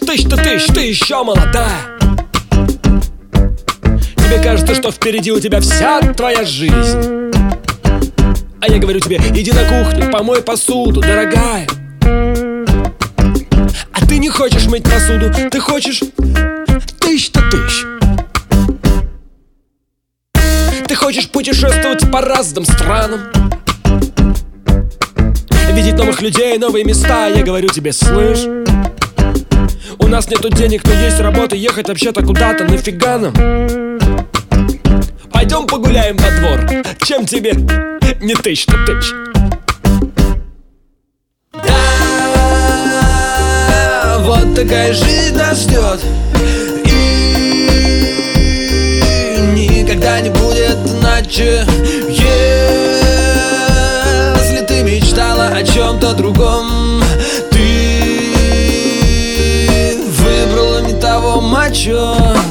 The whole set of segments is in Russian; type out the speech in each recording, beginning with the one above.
ты еще молодая. Тебе кажется, что впереди у тебя вся твоя жизнь. А я говорю тебе: иди на кухню, помой посуду, дорогая. А ты не хочешь мыть посуду, ты хочешь тысяч-то тысяч. Ты хочешь путешествовать по разным странам, видеть новых людей, новые места. Я говорю тебе: слышь, у нас нету денег, но есть работа. Ехать вообще-то куда-то нафига нам? Пойдем погуляем во двор. Чем тебе не тысяч-то тысяч? Да, вот такая жизнь нас ждет, и никогда не будет иначе. Если ты мечтала о чем-то другом, ты выбрала не того мачо.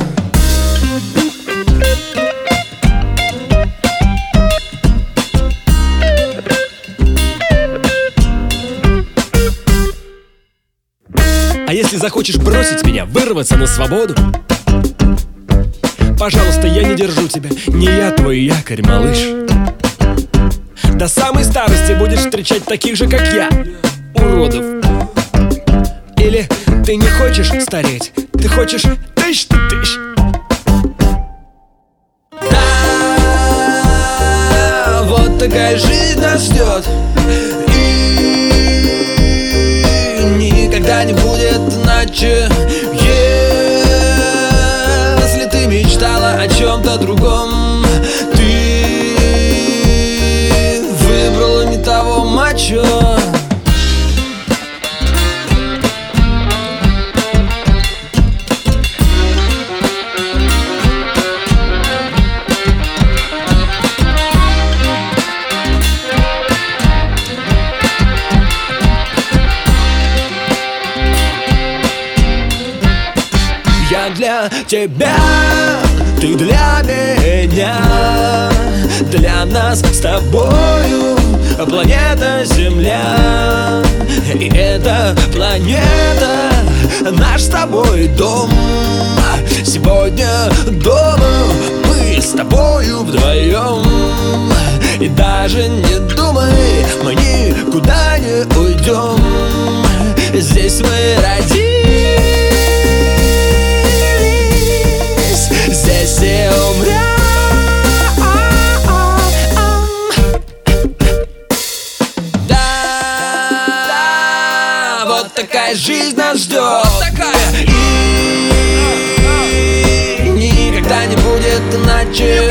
А если захочешь бросить меня, вырваться на свободу, пожалуйста, я не держу тебя, не я твой якорь, малыш. До самой старости будешь встречать таких же, как я, уродов. Или ты не хочешь стареть, ты хочешь тысяч-то тысяч. Да, вот такая жизнь нас ждет, и никогда не будет иначе. Если ты мечтала о чем-то другом, ты выбрала не того мачо. Я для тебя, ты для меня, для нас с тобою планета Земля. И эта планета наш с тобой дом. Сегодня дома мы с тобою вдвоем. И даже не думай, мы никуда не уйдем. Здесь мы родились, здесь и умрем. Да, вот такая жизнь нас ждет, и никогда не будет иначе.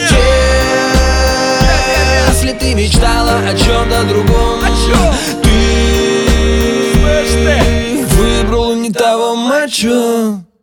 Если ты мечтала о чем-то другом, ты выбрал не того мачо.